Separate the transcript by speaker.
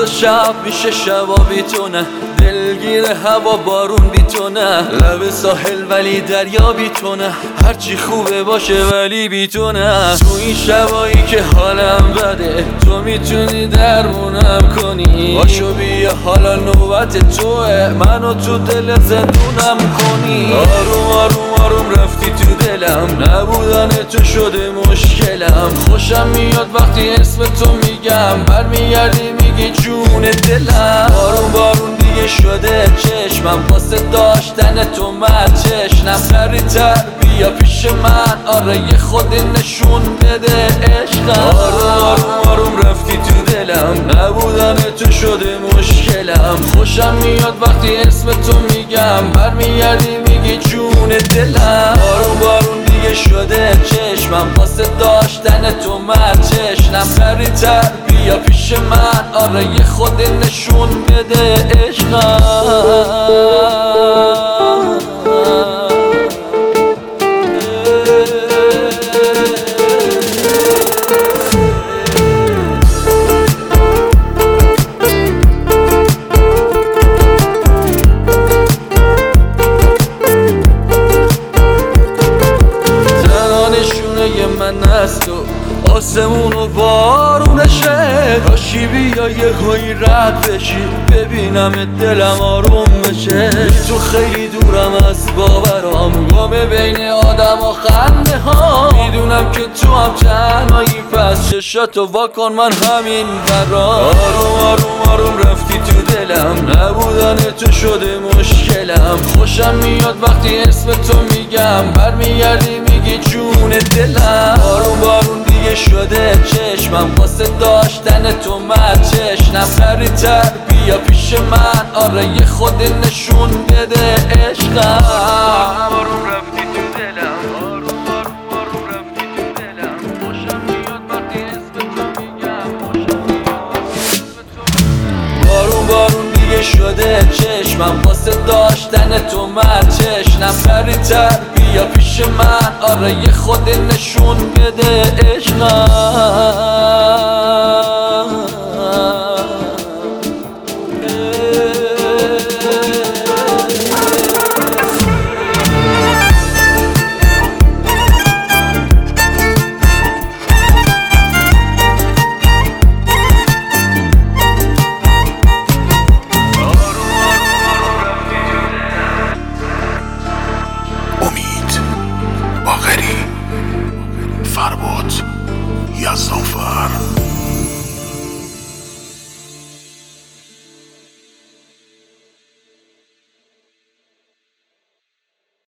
Speaker 1: تا شب میشه شبا بی تو نه، دلگیر هوا بارون بی تو نه، لب ساحل ولی دریا بی تو نه، هرچی خوبه باشه ولی بی تو نه. تو این شبایی که حالم بده تو میتونی درمونم کنی، باشو بیا حالا نوبت توه، منو تو دل زندونم کنی. آروم آروم آروم رفتی تو دلم، نبودن تو شده مشکلم. خوشم میاد وقتی اسم تو میگم، برمیگردی میگی جون دلم. بارون بارون دیگه شده چشمم واسه داشتن تو چشنم. سریعتر بیا پیش من، آره یه خودی نشون بده عشقم. آروم آروم آروم رفتی تو دلم، نبودن تو شده مشکلم. خوشم میاد وقتی اسم تو میگم، برمیگردی میگی جون دلم. بارون بارون دیگه شده چشمم واسه داشتن تو چشنم. سریعتر بیا پیش من، آره یه خودی نشون بده عشقم. من از تو آسمون و بارونشه، راشی بیا یه هایی رد بشی، ببینم دلم آروم بشه. تو خیلی دورم از باورام، گمه بین آدم و خنده ها. میدونم که تو هم تنهایی، پس چشاتو واکن من همین برام. آروم آروم آروم رفتی تو دلم، نبودن تو شده مشکلم. خوشم میاد وقتی اسم تو میگم، برمیگردی میگی جون دلم. بارون بارون دیگه شده چشمم واسه داشتن تو چشنم. سریعتر بیا پیش من، آره یه خودی نشون بده عشقم. آروم رفتی تو دلم، آروم آروم رفتی تو دلم. خوشم میاد وقتی اسم تو میگم، بارون بارون دیگه شده چشمم واسه داشتن تو چشنم. سریعتر بیا پیش من، آره یه خودی نشون بده عشقم.
Speaker 2: فرباد یزدانفر